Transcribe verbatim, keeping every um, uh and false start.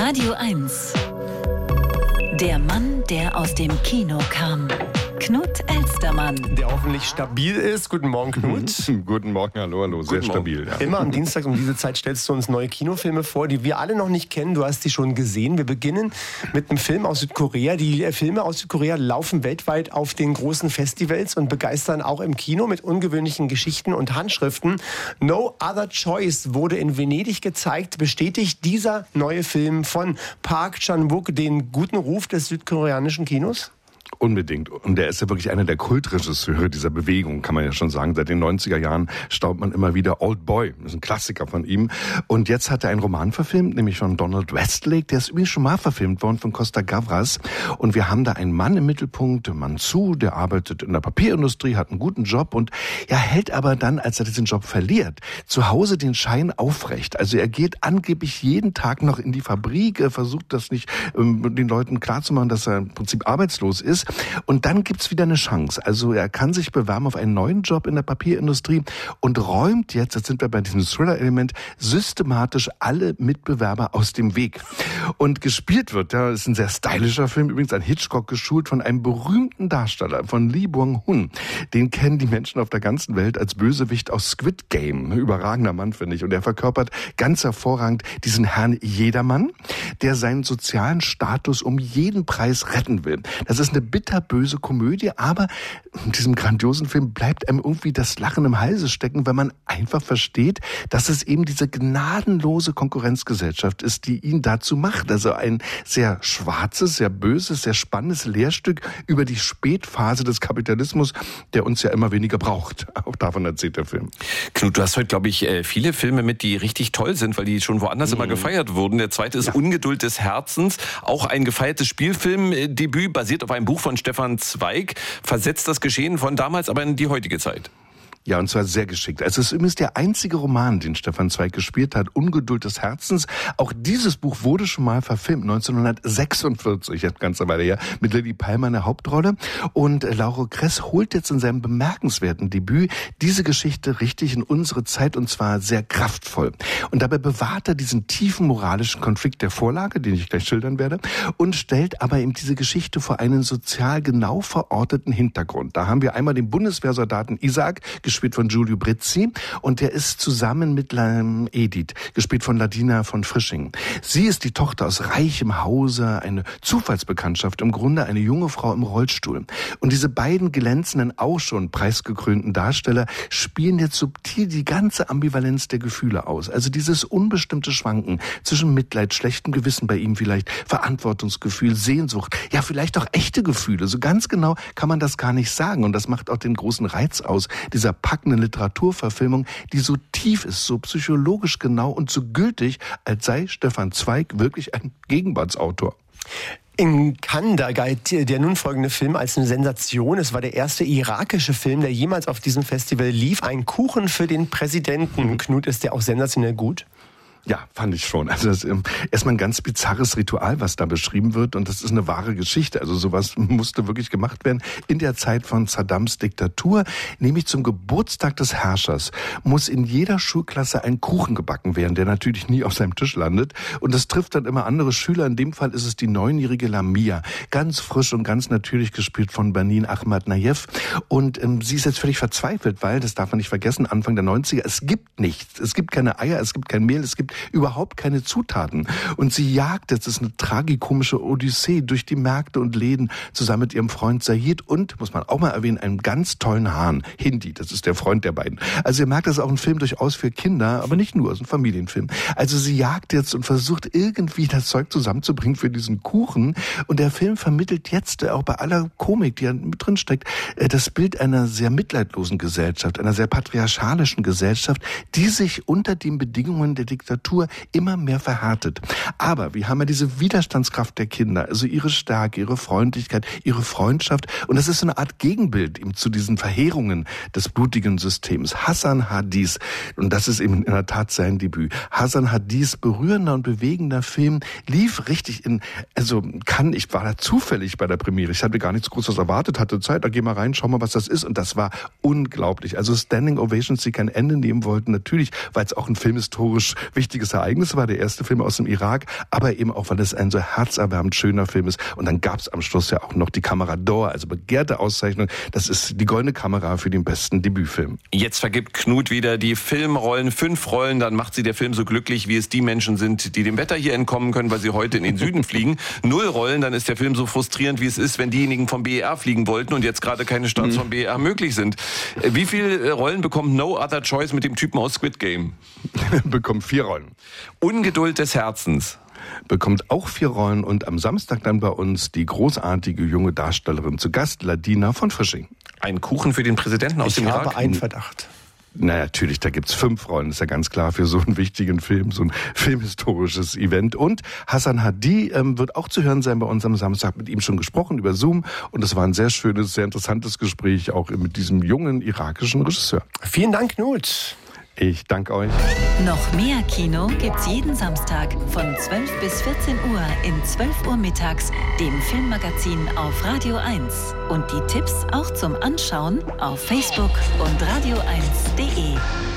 Radio eins. Der Mann, der aus dem Kino kam. Knut Elstermann. Der hoffentlich stabil ist. Guten Morgen, Knut. Guten Morgen, hallo, hallo. Sehr Guten stabil. Morgen. Ja. Immer am Dienstag um diese Zeit stellst du uns neue Kinofilme vor, die wir alle noch nicht kennen. Du hast die schon gesehen. Wir beginnen mit einem Film aus Südkorea. Die Filme aus Südkorea laufen weltweit auf den großen Festivals und begeistern auch im Kino mit ungewöhnlichen Geschichten und Handschriften. No Other Choice wurde in Venedig gezeigt. Bestätigt dieser neue Film von Park Chan-wook den guten Ruf des südkoreanischen Kinos? Unbedingt. Und er ist ja wirklich einer der Kultregisseure dieser Bewegung, kann man ja schon sagen. Seit den neunziger Jahren staubt man immer wieder Old Boy. Das ist ein Klassiker von ihm. Und jetzt hat er einen Roman verfilmt, nämlich von Donald Westlake. Der ist übrigens schon mal verfilmt worden von Costa Gavras. Und wir haben da einen Mann im Mittelpunkt, Mansu, der arbeitet in der Papierindustrie, hat einen guten Job und ja, hält aber dann, als er diesen Job verliert, zu Hause den Schein aufrecht. Also er geht angeblich jeden Tag noch in die Fabrik, er versucht das nicht ähm, den Leuten klarzumachen, dass er im Prinzip arbeitslos ist. Und dann gibt's wieder eine Chance. Also er kann sich bewerben auf einen neuen Job in der Papierindustrie und räumt jetzt, jetzt sind wir bei diesem Thriller-Element, systematisch alle Mitbewerber aus dem Weg. Und gespielt wird, ja, ist ein sehr stylischer Film, übrigens an Hitchcock geschult, von einem berühmten Darsteller, von Lee Byung-hun. Den kennen die Menschen auf der ganzen Welt als Bösewicht aus Squid Game. Ein überragender Mann, finde ich. Und er verkörpert ganz hervorragend diesen Herrn Jedermann, der seinen sozialen Status um jeden Preis retten will. Das ist eine bitterböse Komödie, aber in diesem grandiosen Film bleibt einem irgendwie das Lachen im Halse stecken, weil man einfach versteht, dass es eben diese gnadenlose Konkurrenzgesellschaft ist, die ihn dazu macht. Also ein sehr schwarzes, sehr böses, sehr spannendes Lehrstück über die Spätphase des Kapitalismus, der uns ja immer weniger braucht. Auch davon erzählt der Film. Knut, du hast heute, glaube ich, viele Filme mit, die richtig toll sind, weil die schon woanders mhm. immer gefeiert wurden. Der zweite ist ja. Ungeduld des Herzens, auch ein gefeiertes Spielfilmdebüt, basiert auf einem Buch von Stefan Zweig, versetzt das Geschehen von damals aber in die heutige Zeit. Ja, und zwar sehr geschickt. Es ist übrigens der einzige Roman, den Stefan Zweig gespielt hat, Ungeduld des Herzens. Auch dieses Buch wurde schon mal verfilmt, neunzehnhundertsechsundvierzig, eine ganze Weile her, mit Lily Palmer in der Hauptrolle. Und Lauro Kress holt jetzt in seinem bemerkenswerten Debüt diese Geschichte richtig in unsere Zeit, und zwar sehr kraftvoll. Und dabei bewahrt er diesen tiefen moralischen Konflikt der Vorlage, den ich gleich schildern werde, und stellt aber eben diese Geschichte vor einen sozial genau verorteten Hintergrund. Da haben wir einmal den Bundeswehrsoldaten Isaac, gespielt von Giulio Brizzi, und der ist zusammen mit Edith, gespielt von Ladina von Frisching. Sie ist die Tochter aus reichem Hause, eine Zufallsbekanntschaft, im Grunde eine junge Frau im Rollstuhl. Und diese beiden glänzenden, auch schon preisgekrönten Darsteller spielen jetzt subtil die ganze Ambivalenz der Gefühle aus. Also dieses unbestimmte Schwanken zwischen Mitleid, schlechtem Gewissen bei ihm vielleicht, Verantwortungsgefühl, Sehnsucht, ja vielleicht auch echte Gefühle. So ganz genau kann man das gar nicht sagen, und das macht auch den großen Reiz aus dieser packende Literaturverfilmung, die so tief ist, so psychologisch genau und so gültig, als sei Stefan Zweig wirklich ein Gegenwartsautor. In Cannes, da galt der nun folgende Film als eine Sensation. Es war der erste irakische Film, der jemals auf diesem Festival lief. Ein Kuchen für den Präsidenten. Knut, ist der auch sensationell gut? Ja, fand ich schon. Also das ist erstmal ein ganz bizarres Ritual, was da beschrieben wird, und das ist eine wahre Geschichte. Also sowas musste wirklich gemacht werden in der Zeit von Saddams Diktatur. Nämlich zum Geburtstag des Herrschers muss in jeder Schulklasse ein Kuchen gebacken werden, der natürlich nie auf seinem Tisch landet. Und das trifft dann immer andere Schüler. In dem Fall ist es die neunjährige Lamia. Ganz frisch und ganz natürlich gespielt von Banin Ahmadnajev. Und ähm, sie ist jetzt völlig verzweifelt, weil, das darf man nicht vergessen, Anfang der neunziger, es gibt nichts. Es gibt keine Eier, es gibt kein Mehl, es gibt überhaupt keine Zutaten. Und sie jagt jetzt, das ist eine tragikomische Odyssee durch die Märkte und Läden zusammen mit ihrem Freund Sayid und, muss man auch mal erwähnen, einem ganz tollen Hahn, Hindi, das ist der Freund der beiden. Also ihr merkt, das ist auch ein Film durchaus für Kinder, aber nicht nur, es ist ein Familienfilm. Also sie jagt jetzt und versucht irgendwie das Zeug zusammenzubringen für diesen Kuchen, und der Film vermittelt jetzt auch bei aller Komik, die ja mit drin steckt, das Bild einer sehr mitleidlosen Gesellschaft, einer sehr patriarchalischen Gesellschaft, die sich unter den Bedingungen der Diktatur immer mehr verhärtet. Aber wir haben ja diese Widerstandskraft der Kinder, also ihre Stärke, ihre Freundlichkeit, ihre Freundschaft, und das ist so eine Art Gegenbild eben zu diesen Verheerungen des blutigen Systems. Hassan Hadis, und das ist eben in der Tat sein Debüt. Hassan Hadis berührender und bewegender Film lief richtig in, also kann, ich war da zufällig bei der Premiere, ich hatte gar nichts Großes erwartet, hatte Zeit, da geh mal rein, schau mal, was das ist, und das war unglaublich. Also Standing Ovations, die kein Ende nehmen wollten, natürlich, weil es auch ein filmhistorisch wichtiger wichtiges Ereignis war, der erste Film aus dem Irak, aber eben auch, weil es ein so herzerwärmend schöner Film ist. Und dann gab es am Schluss ja auch noch die Kamera d'Or, also begehrte Auszeichnung. Das ist die goldene Kamera für den besten Debütfilm. Jetzt vergibt Knut wieder die Filmrollen, fünf Rollen, dann macht sie der Film so glücklich, wie es die Menschen sind, die dem Wetter hier entkommen können, weil sie heute in den Süden fliegen. Null Rollen, dann ist der Film so frustrierend, wie es ist, wenn diejenigen vom B E R fliegen wollten und jetzt gerade keine Starts mhm. vom B E R möglich sind. Wie viele Rollen bekommt No Other Choice mit dem Typen aus Squid Game? Bekommt vier Rollen. Ungeduld des Herzens. Bekommt auch vier Rollen und am Samstag dann bei uns die großartige junge Darstellerin zu Gast, Ladina von Frisching. Ein Kuchen für den Präsidenten aus ich dem Irak? Ich habe einen Verdacht. Na natürlich, da gibt's fünf Rollen, ist ja ganz klar für so einen wichtigen Film, so ein filmhistorisches Event. Und Hassan Hadi ähm, wird auch zu hören sein bei uns am Samstag, mit ihm schon gesprochen über Zoom. Und es war ein sehr schönes, sehr interessantes Gespräch, auch mit diesem jungen irakischen Regisseur. Vielen Dank, Knut. Ich danke euch. Noch mehr Kino gibt's jeden Samstag von zwölf bis vierzehn Uhr in zwölf Uhr mittags, dem Filmmagazin auf Radio eins. Und die Tipps auch zum Anschauen auf Facebook und radio eins punkt de.